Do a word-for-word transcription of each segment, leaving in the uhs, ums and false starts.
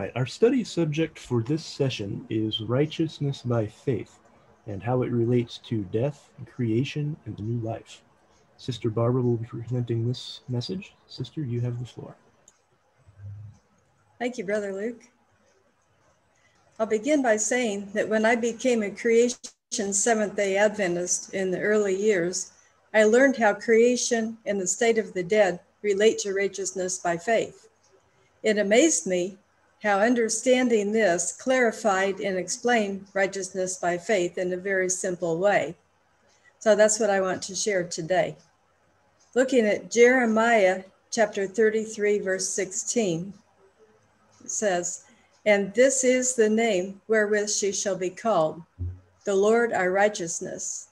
right, our study subject for this session is righteousness by faith and how it relates to death, creation, and the new life. Sister Barbara will be presenting this message. Sister, you have the floor. Thank you, Brother Luke. I'll begin by saying that when I became a Creation Seventh-day Adventist in the early years, I learned how creation and the state of the dead relate to righteousness by faith. It amazed me how understanding this clarified and explained righteousness by faith in a very simple way. So that's what I want to share today. Looking at Jeremiah chapter thirty-three, verse sixteen, it says, "And this is the name wherewith she shall be called, the Lord our righteousness."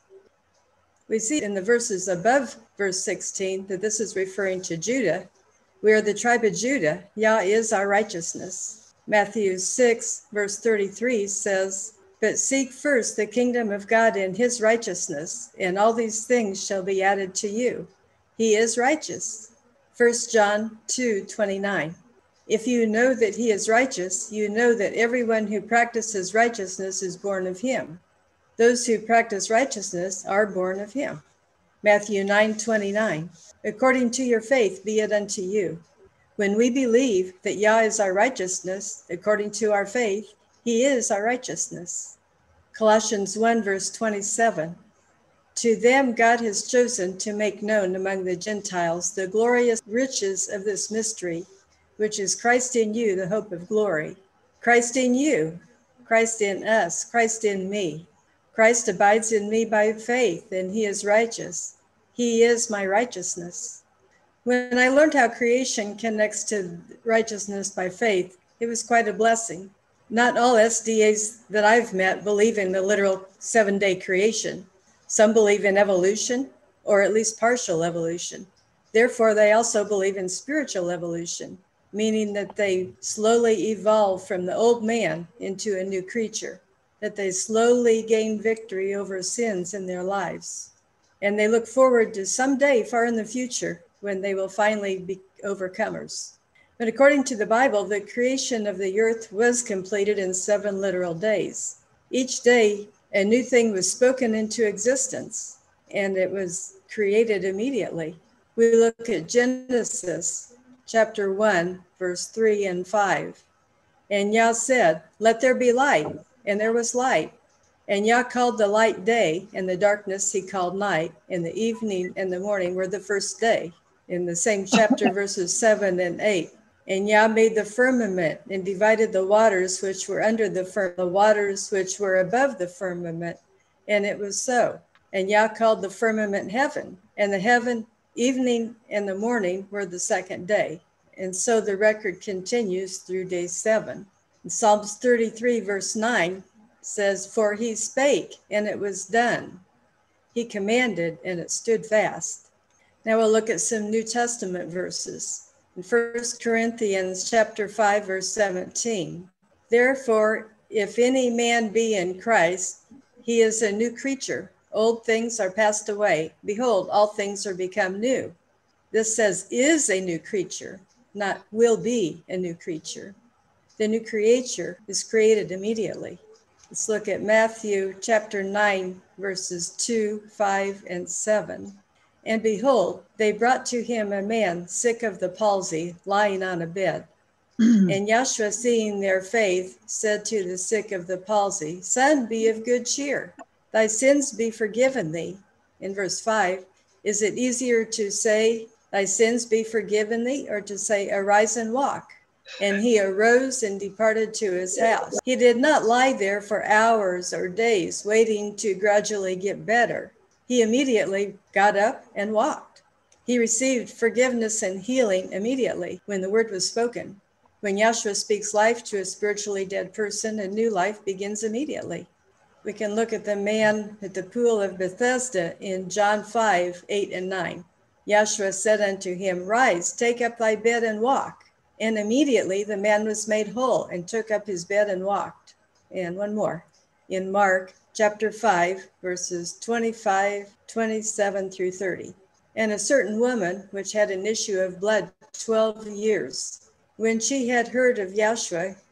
We see in the verses above verse sixteen that this is referring to Judah. We are the tribe of Judah. Yah is our righteousness. Matthew six, verse thirty-three says, "But seek first the kingdom of God and his righteousness, and all these things shall be added to you." He is righteous. First John two, twenty-nine. If you know that he is righteous, you know that everyone who practices righteousness is born of him. Those who practice righteousness are born of him. Matthew nine, twenty-nine. "According to your faith be it unto you." When we believe that Yah is our righteousness, according to our faith, he is our righteousness. Colossians one, verse twenty-seven. "To them God has chosen to make known among the Gentiles the glorious riches of this mystery, which is Christ in you, the hope of glory." Christ in you, Christ in us, Christ in me. Christ abides in me by faith, and he is righteous. He is my righteousness. When I learned how creation connects to righteousness by faith, it was quite a blessing. Not all S D As that I've met believe in the literal seven-day creation. Some believe in evolution, or at least partial evolution. Therefore, they also believe in spiritual evolution, meaning that they slowly evolve from the old man into a new creature, that they slowly gain victory over sins in their lives. And they look forward to someday far in the future when they will finally be overcomers. But according to the Bible, the creation of the earth was completed in seven literal days. Each day, a new thing was spoken into existence, and it was created immediately. We look at Genesis chapter one, verse three and five. "And Yah said, let there be light, and there was light. And Yah called the light day, and the darkness he called night, and the evening and the morning were the first day." In the same chapter, verses seven and eight. "And Yah made the firmament and divided the waters which were under the firmament, the waters which were above the firmament. And it was so. And Yah called the firmament heaven, and the heaven, evening and the morning were the second day." And so the record continues through day seven. In Psalms thirty-three, verse nine says, "For he spake, and it was done. He commanded, and it stood fast." Now we'll look at some New Testament verses. In First Corinthians chapter five, verse seventeen, "Therefore, if any man be in Christ, he is a new creature. Old things are passed away. Behold, all things are become new." This says is a new creature, not will be a new creature. The new creature is created immediately. Let's look at Matthew chapter nine, verses two, five, and seven. "And behold, they brought to him a man sick of the palsy, lying on a bed. And Yahshua, seeing their faith, said to the sick of the palsy, Son, be of good cheer. Thy sins be forgiven thee." In verse five, is it easier to say, "Thy sins be forgiven thee," or to say, "Arise and walk"? And he arose and departed to his house. He did not lie there for hours or days, waiting to gradually get better. He immediately got up and walked. He received forgiveness and healing immediately when the word was spoken. When Yahshua speaks life to a spiritually dead person, a new life begins immediately. We can look at the man at the pool of Bethesda in John five, eight and nine. Yahshua said unto him, "Rise, take up thy bed and walk." And immediately the man was made whole and took up his bed and walked. And one more. In Mark chapter five, verses twenty-five, twenty-seven through thirty. "And a certain woman, which had an issue of blood twelve years, when she had heard of Yahshua,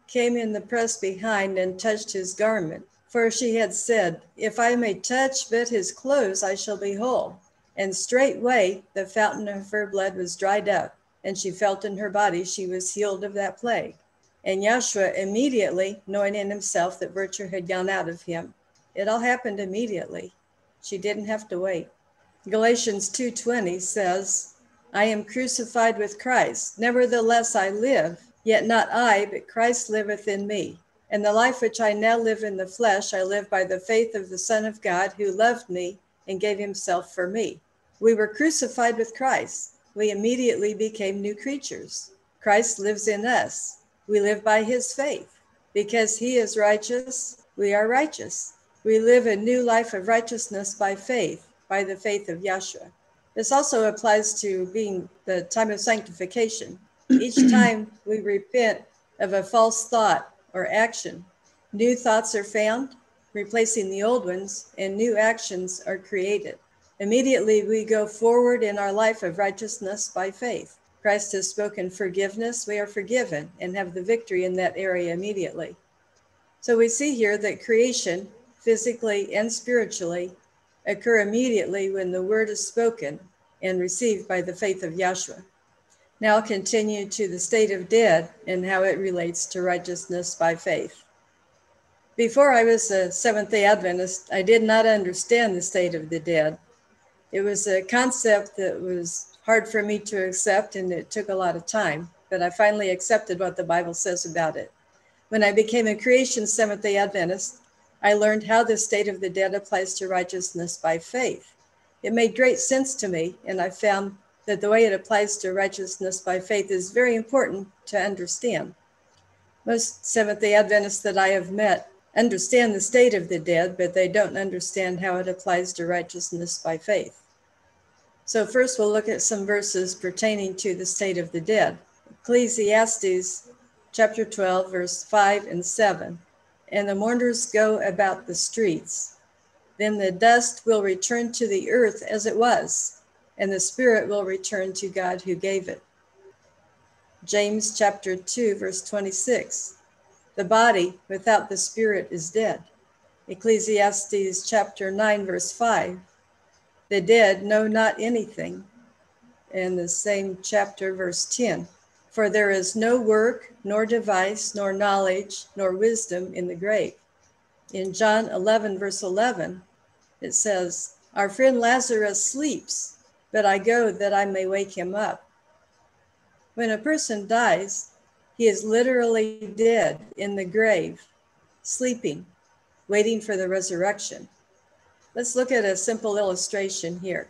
came in the press behind and touched his garment. For she had said, If I may touch but his clothes, I shall be whole. And straightway the fountain of her blood was dried up, and she felt in her body she was healed of that plague. And Yahshua immediately, knowing in himself that virtue had gone out of him, it all happened immediately. She didn't have to wait. Galatians two twenty says, I am crucified with Christ. Nevertheless I live, yet not I, but Christ liveth in me. And the life which I now live in the flesh, I live by the faith of the Son of God, who loved me and gave himself for me. We were crucified with Christ. We immediately became new creatures. Christ lives in us. We live by his faith. Because he is righteous, we are righteous. We live a new life of righteousness by faith, by the faith of Yahshua. This also applies to being the time of sanctification. Each time we repent of a false thought or action, new thoughts are found, replacing the old ones, and new actions are created. Immediately we go forward in our life of righteousness by faith. Christ has spoken forgiveness. We are forgiven and have the victory in that area immediately. So we see here that creation, physically and spiritually, occur immediately when the word is spoken and received by the faith of Yahshua. Now continue to the state of dead and how it relates to righteousness by faith. Before I was a Seventh-day Adventist, I did not understand the state of the dead. It was a concept that was hard for me to accept, and it took a lot of time, but I finally accepted what the Bible says about it. When I became a Creation Seventh-day Adventist, I learned how the state of the dead applies to righteousness by faith. It made great sense to me, and I found that the way it applies to righteousness by faith is very important to understand. Most Seventh-day Adventists that I have met understand the state of the dead, but they don't understand how it applies to righteousness by faith. So first we'll look at some verses pertaining to the state of the dead. Ecclesiastes chapter twelve, verse five and seven. And the mourners go about the streets. Then the dust will return to the earth as it was, and the spirit will return to God who gave it. James chapter two, verse twenty-six. The body without the spirit is dead. Ecclesiastes chapter nine, verse five. The dead know not anything. And the same chapter, verse ten. For there is no work, nor device, nor knowledge, nor wisdom in the grave. In John eleven, verse eleven, it says, Our friend Lazarus sleeps, but I go that I may wake him up. When a person dies, he is literally dead in the grave, sleeping, waiting for the resurrection. Let's look at a simple illustration here.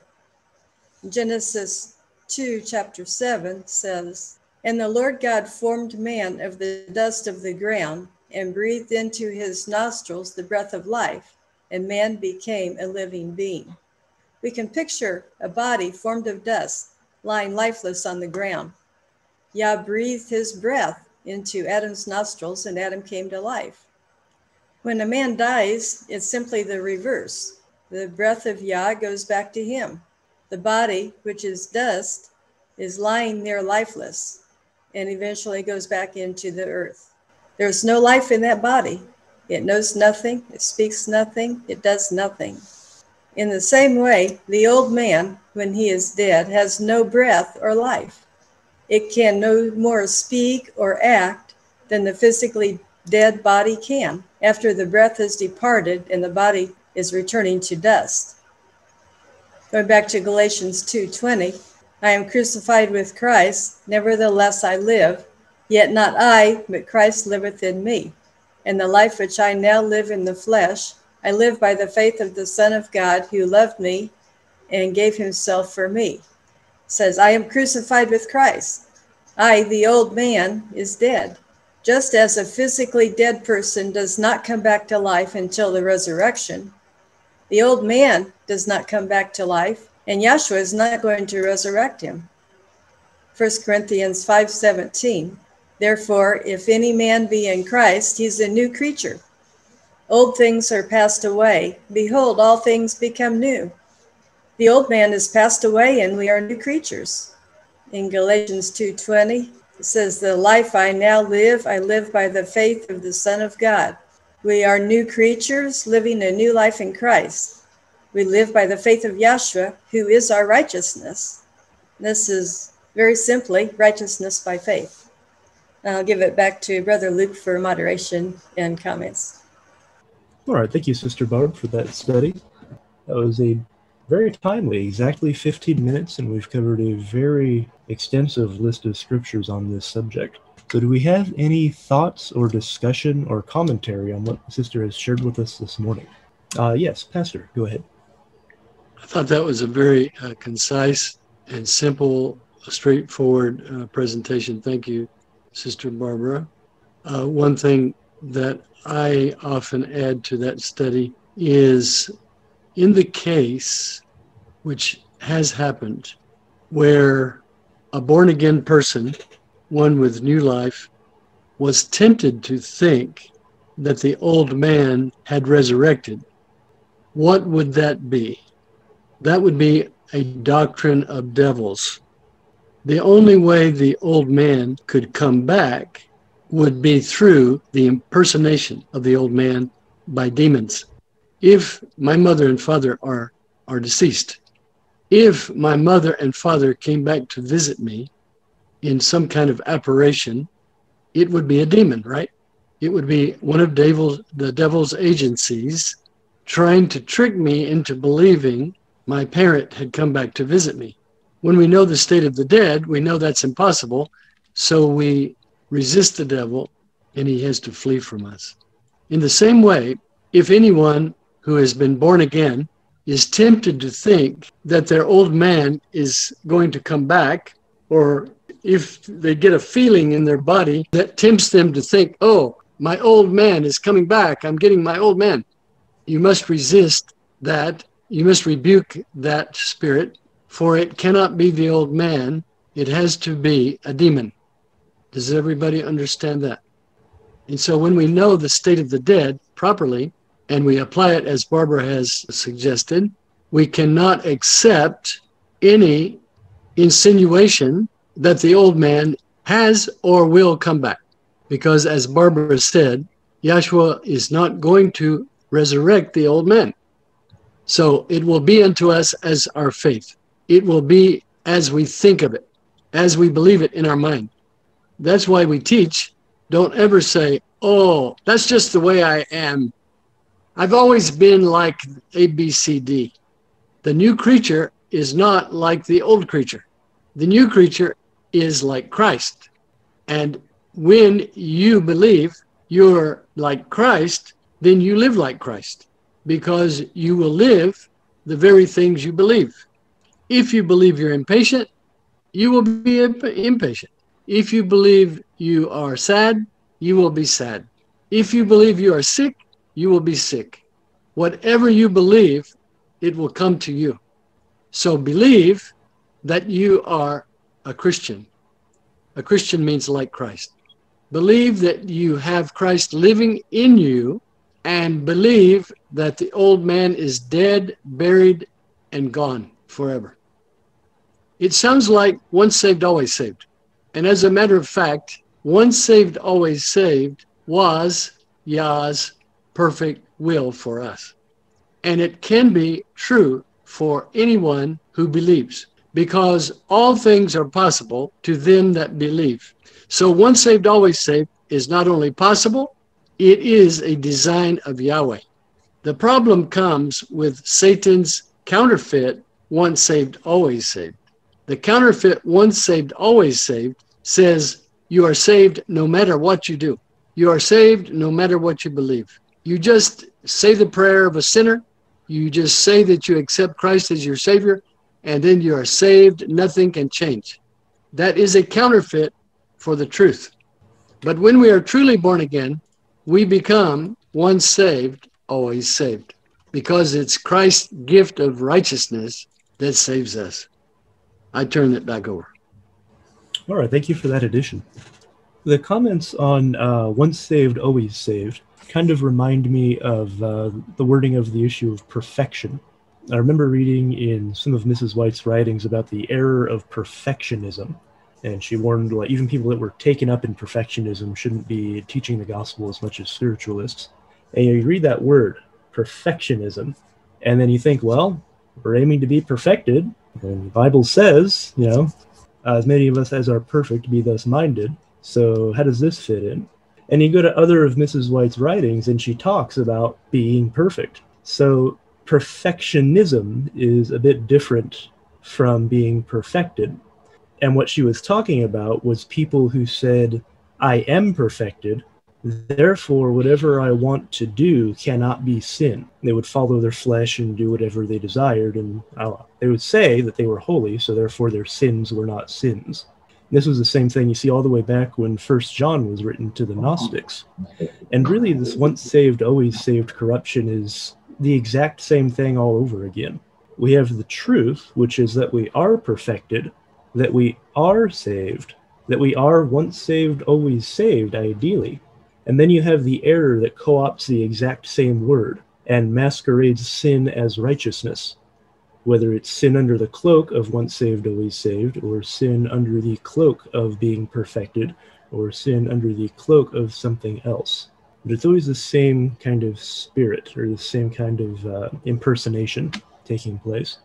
Genesis two, chapter seven says, And the Lord God formed man of the dust of the ground and breathed into his nostrils the breath of life, and man became a living being. We can picture a body formed of dust lying lifeless on the ground. Yah breathed his breath into Adam's nostrils, and Adam came to life. When a man dies, it's simply the reverse. The breath of Yah goes back to him. The body, which is dust, is lying there lifeless, and eventually goes back into the earth. There's no life in that body. It knows nothing, it speaks nothing, it does nothing. In the same way, the old man, when he is dead, has no breath or life. It can no more speak or act than the physically dead body can after the breath has departed and the body is returning to dust. Going back to Galatians two twenty, I am crucified with Christ, nevertheless I live, yet not I, but Christ liveth in me. And the life which I now live in the flesh, I live by the faith of the Son of God, who loved me and gave himself for me. It says, I am crucified with Christ. I, the old man, is dead. Just as a physically dead person does not come back to life until the resurrection, the old man does not come back to life, and Yahshua is not going to resurrect him. First Corinthians five seventeen. Therefore, if any man be in Christ, he is a new creature. Old things are passed away. Behold, all things become new. The old man is passed away, and we are new creatures. In Galatians two twenty, It says, the life I now live, I live by the faith of the Son of God. We are new creatures living a new life in Christ. We live by the faith of Yahshua, who is our righteousness. This is very simply righteousness by faith. I'll give it back to Brother Luke for moderation and comments. All right, thank you, Sister Barb, for that study. That was a very timely, exactly fifteen minutes, and we've covered a very extensive list of scriptures on this subject. So do we have any thoughts or discussion or commentary on what the sister has shared with us this morning? Uh, yes, Pastor, go ahead. I thought that was a very uh, concise and simple, straightforward uh, presentation. Thank you, Sister Barbara. Uh, one thing that I often add to that study is, in the case, which has happened, where a born-again person, one with new life, was tempted to think that the old man had resurrected, what would that be? That would be a doctrine of devils. The only way the old man could come back would be through the impersonation of the old man by demons. If my mother and father are, are deceased, if my mother and father came back to visit me in some kind of apparition, it would be a demon, right? It would be one of devil's, the devil's agencies trying to trick me into believing my parent had come back to visit me. When we know the state of the dead, we know that's impossible, so we resist the devil and he has to flee from us. In the same way, if anyone who has been born again is tempted to think that their old man is going to come back, or if they get a feeling in their body that tempts them to think, oh, my old man is coming back, I'm getting my old man, you must resist that. You must rebuke that spirit, for it cannot be the old man. It has to be a demon. Does everybody understand that? And so when we know the state of the dead properly, and we apply it as Barbara has suggested, we cannot accept any insinuation that the old man has or will come back. Because as Barbara said, Yahshua is not going to resurrect the old man. So it will be unto us as our faith. It will be as we think of it, as we believe it in our mind. That's why we teach, don't ever say, oh, that's just the way I am. I've always been like A, B, C, D. The new creature is not like the old creature. The new creature is like Christ. And when you believe you're like Christ, then you live like Christ, because you will live the very things you believe. If you believe you're impatient, you will be imp- impatient. If you believe you are sad, you will be sad. If you believe you are sick, you will be sick. Whatever you believe, it will come to you. So believe that you are a Christian. A Christian means like Christ. Believe that you have Christ living in you, and believe that the old man is dead, buried, and gone forever. It sounds like once saved, always saved. And as a matter of fact, once saved, always saved was Yah's perfect will for us. And it can be true for anyone who believes, because all things are possible to them that believe. So once saved, always saved is not only possible, it is a design of Yahweh. The problem comes with Satan's counterfeit, once saved, always saved. The counterfeit, once saved, always saved, says you are saved no matter what you do. You are saved no matter what you believe. You just say the prayer of a sinner. You just say that you accept Christ as your Savior, and then you are saved. Nothing can change. That is a counterfeit for the truth. But when we are truly born again, we become once saved, always saved, because it's Christ's gift of righteousness that saves us. I turn it back over. All right, thank you for that addition. The comments on uh, once saved, always saved kind of remind me of uh, the wording of the issue of perfection. I remember reading in some of Missus White's writings about the error of perfectionism, And she warned, like, even people that were taken up in perfectionism shouldn't be teaching the gospel as much as spiritualists. And you read that word, perfectionism, and then you think, well, we're aiming to be perfected. And the Bible says, you know, as many of us as are perfect, be thus minded. So how does this fit in? And you go to other of Missus White's writings, and she talks about being perfect. So perfectionism is a bit different from being perfected. And what she was talking about was people who said, I am perfected, therefore whatever I want to do cannot be sin. They would follow their flesh and do whatever they desired, and uh, they would say that they were holy, so therefore their sins were not sins. This was the same thing you see all the way back when First John was written to the Gnostics. And really this once saved, always saved corruption is the exact same thing all over again. We have the truth, which is that we are perfected, that we are saved, that we are once saved, always saved, ideally. And then you have the error that co-opts the exact same word and masquerades sin as righteousness, whether it's sin under the cloak of once saved, always saved, or sin under the cloak of being perfected, or sin under the cloak of something else. But it's always the same kind of spirit, or the same kind of uh, impersonation taking place.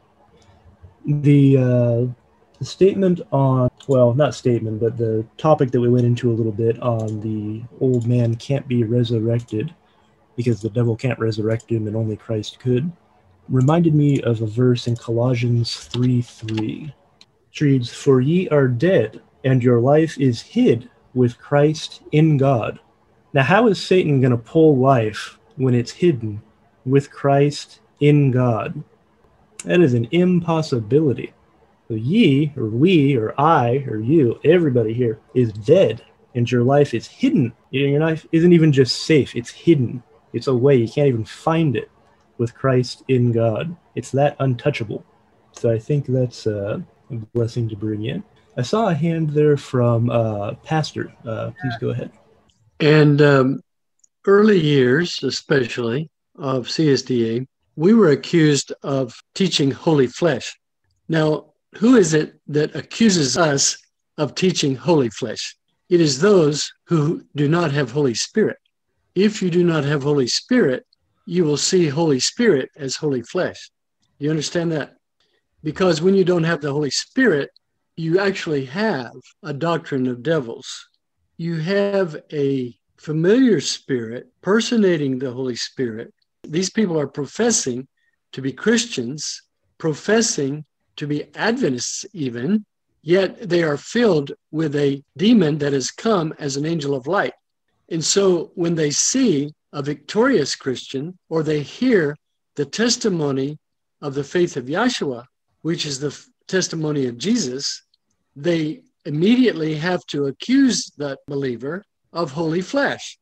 The, uh, the statement on, well, not statement, but the topic that we went into a little bit on the old man can't be resurrected because the devil can't resurrect him and only Christ could, reminded me of a verse in Colossians three three, which reads, For ye are dead, and your life is hid with Christ in God. Now, how is Satan going to pull life when it's hidden with Christ in God? That is an impossibility. So ye, or we, or I, or you, everybody here is dead, and your life is hidden. Your life isn't even just safe, it's hidden. It's away, you can't even find it with Christ in God. It's that untouchable. So I think that's uh, a blessing to bring in. I saw a hand there from uh, Pastor. Uh, please go ahead. And um, early years, especially, of C S D A, we were accused of teaching holy flesh. Now, who is it that accuses us of teaching holy flesh? It is those who do not have Holy Spirit. If you do not have Holy Spirit, you will see Holy Spirit as holy flesh. You understand that? Because when you don't have the Holy Spirit, you actually have a doctrine of devils. You have a familiar spirit personating the Holy Spirit. These people are professing to be Christians, professing to be Adventists even, yet they are filled with a demon that has come as an angel of light. And so when they see a victorious Christian, or they hear the testimony of the faith of Yahshua, which is the f- testimony of Jesus, they immediately have to accuse that believer of holy flesh,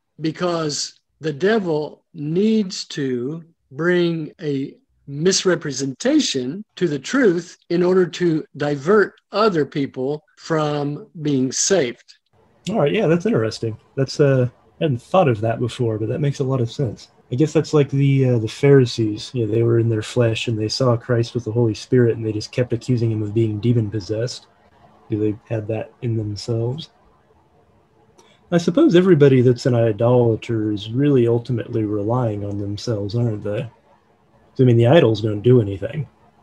because the devil needs to bring a misrepresentation to the truth in order to divert other people from being saved. All right, yeah, that's interesting. That's uh, I hadn't thought of that before, but that makes a lot of sense. I guess that's like the uh, the Pharisees. You know, they were in their flesh and they saw Christ with the Holy Spirit, and they just kept accusing him of being demon possessed. They had that in themselves. I suppose everybody that's an idolater is really ultimately relying on themselves, aren't they? I mean, the idols don't do anything.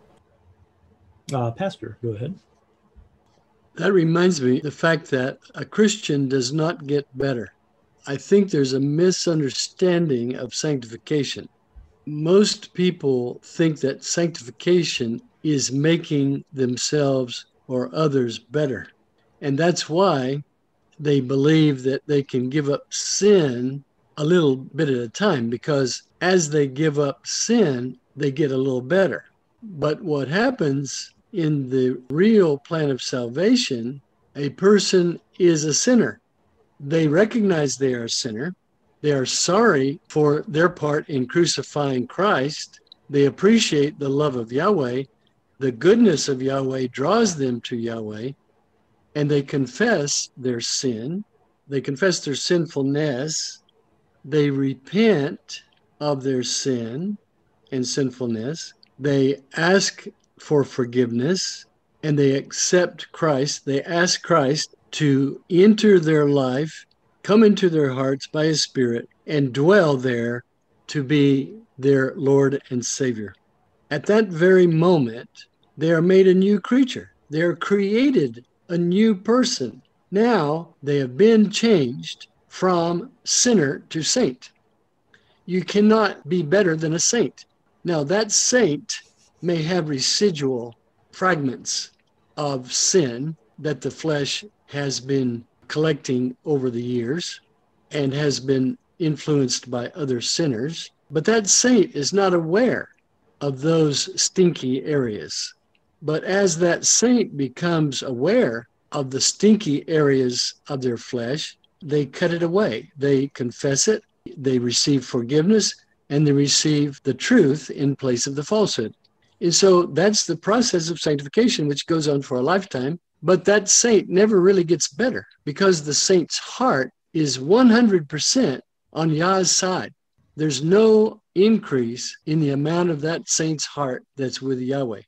Uh, Pastor, go ahead. That reminds me of the fact that a Christian does not get better. I think there's a misunderstanding of sanctification. Most people think that sanctification is making themselves or others better. And that's why they believe that they can give up sin a little bit at a time, because as they give up sin, they get a little better. But what happens in the real plan of salvation, a person is a sinner. They recognize they are a sinner. They are sorry for their part in crucifying Christ. They appreciate the love of Yahweh. The goodness of Yahweh draws them to Yahweh, and they confess their sin. They confess their sinfulness. They repent of their sin and sinfulness. They ask for forgiveness, and they accept Christ, they ask Christ to enter their life, come into their hearts by his Spirit, and dwell there to be their Lord and Savior. At that very moment, they are made a new creature. They are created a new person. Now they have been changed from sinner to saint. You cannot be better than a saint. Now that saint may have residual fragments of sin that the flesh has been collecting over the years and has been influenced by other sinners, but that saint is not aware of those stinky areas. But as that saint becomes aware of the stinky areas of their flesh, they cut it away. They confess it, they receive forgiveness, and they receive the truth in place of the falsehood. And so that's the process of sanctification, which goes on for a lifetime. But that saint never really gets better because the saint's heart is one hundred percent on Yah's side. There's no increase in the amount of that saint's heart that's with Yahweh.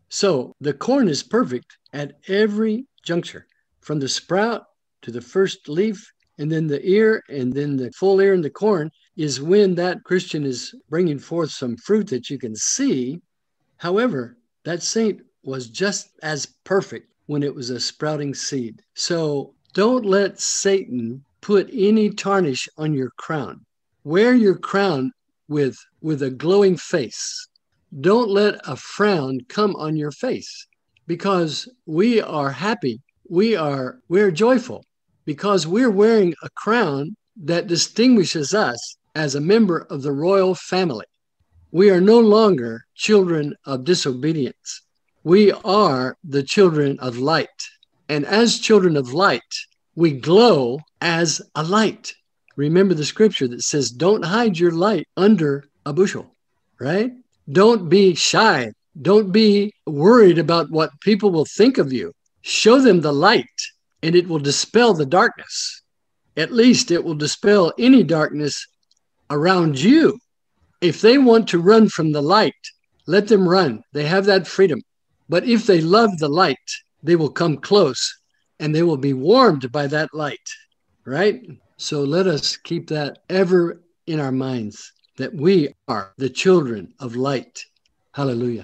So the corn is perfect at every juncture, from the sprout to the first leaf, and then the ear, and then the full ear in the corn is when that Christian is bringing forth some fruit that you can see. However, that saint was just as perfect when it was a sprouting seed. So don't let Satan put any tarnish on your crown. Wear your crown with, with a glowing face. Don't let a frown come on your face, because we are happy. We are, we're joyful because we're wearing a crown that distinguishes us as a member of the royal family. We are no longer children of disobedience. We are the children of light. And as children of light, we glow as a light. Remember the scripture that says, don't hide your light under a bushel, right? Don't be shy. Don't be worried about what people will think of you. Show them the light, and it will dispel the darkness. At least it will dispel any darkness around you. If they want to run from the light, let them run. They have that freedom. But if they love the light, they will come close and they will be warmed by that light, right? So let us keep that ever in our minds, that we are the children of light. Hallelujah.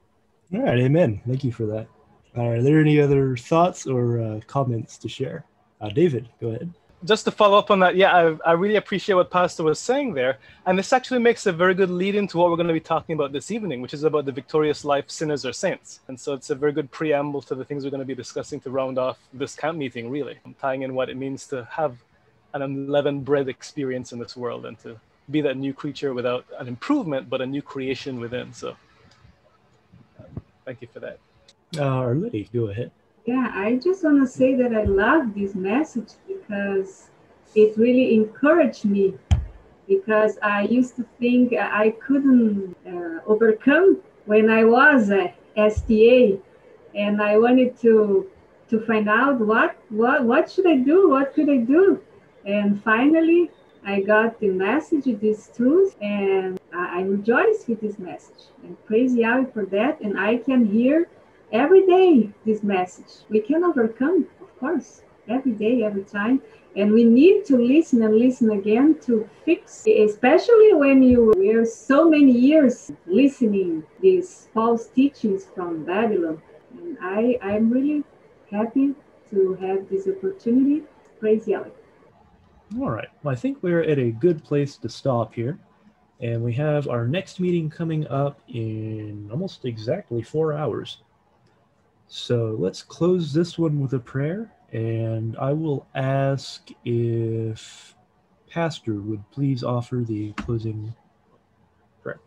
All right, amen. Thank you for that. All right, are there any other thoughts or uh, comments to share? Uh, David, go ahead. Just to follow up on that, yeah, I, I really appreciate what Pastor was saying there. And this actually makes a very good lead into what we're going to be talking about this evening, which is about the victorious life, sinners or saints. And so it's a very good preamble to the things we're going to be discussing to round off this camp meeting, really. I'm tying in what it means to have an unleavened bread experience in this world and to be that new creature without an improvement, but a new creation within. So uh, thank you for that. Uh, Liddy, go ahead. Yeah, I just want to say that I love this message because it really encouraged me, because I used to think I couldn't uh, overcome when I was a S T A, and I wanted to to find out what what what should I do, what could I do, and finally I got the message, this truth, and I, I rejoice with this message and praise Yahweh for that, and I can hear every day this message. We can overcome, of course, every day, every time. And we need to listen and listen again to fix, especially when you were so many years listening these false teachings from Babylon. And I, I'm really happy to have this opportunity. Praise Yahweh. All right. Well, I think we're at a good place to stop here. And we have our next meeting coming up in almost exactly four hours. So let's close this one with a prayer, and I will ask if Pastor would please offer the closing prayer.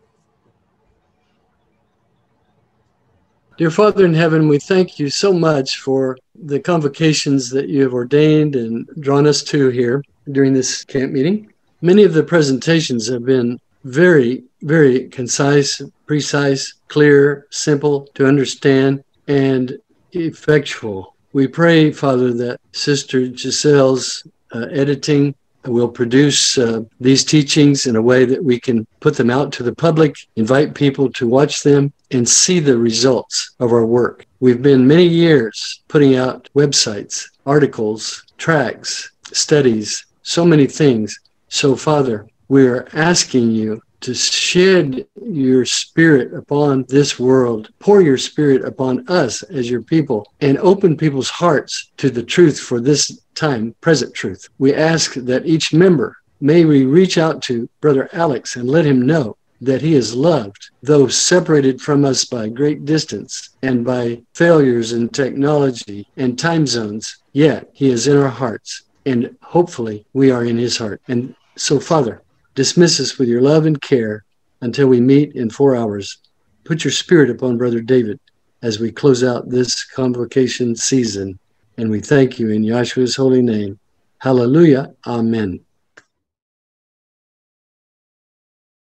Dear Father in heaven, we thank you so much for the convocations that you have ordained and drawn us to here during this camp meeting. Many of the presentations have been very, very concise, precise, clear, simple to understand, and effectual. We pray, Father, that Sister Giselle's uh, editing We'll produce uh, these teachings in a way that we can put them out to the public, invite people to watch them, and see the results of our work. We've been many years putting out websites, articles, tracts, studies, so many things. So, Father, we are asking you to shed your spirit upon this world, pour your spirit upon us as your people, and open people's hearts to the truth for this time, present truth. We ask that each member, may we reach out to Brother Alex and let him know that he is loved, though separated from us by great distance and by failures in technology and time zones, yet he is in our hearts, and hopefully we are in his heart. And so, Father, dismiss us with your love and care until we meet in four hours. Put your spirit upon Brother David as we close out this convocation season. And we thank you in Yahshua's holy name. Hallelujah. Amen.